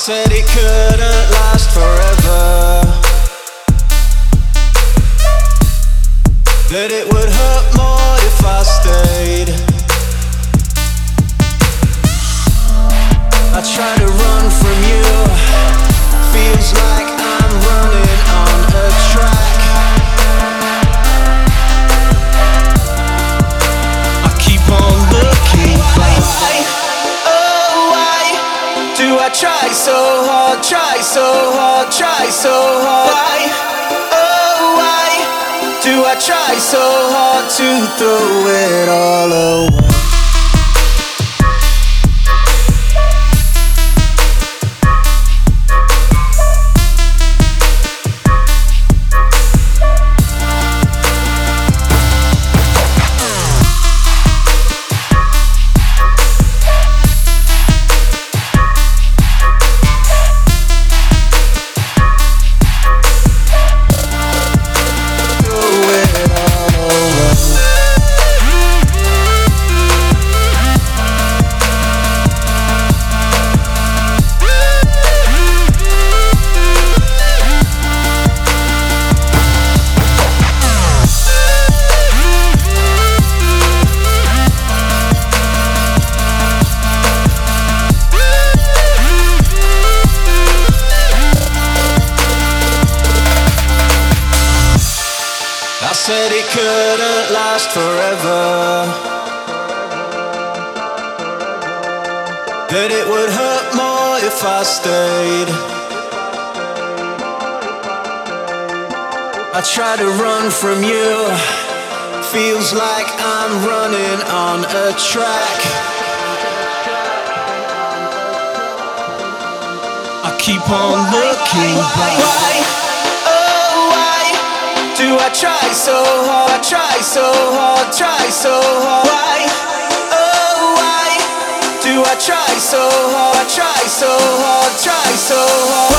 said it couldn't last forever, that it would hurt more if I stayed. I try to run from you, feels like I'm running on a track. I keep on looking back. Do I try so hard, try so hard, try so hard? Why, oh why do I try so hard to throw it all away? I said it couldn't last forever, that it would hurt more if I stayed. I try to run from you, feels like I'm running on a track. I keep on looking back. Do I try so hard, try so hard, try so hard? Why, oh why do I try so hard, try so hard, try so hard?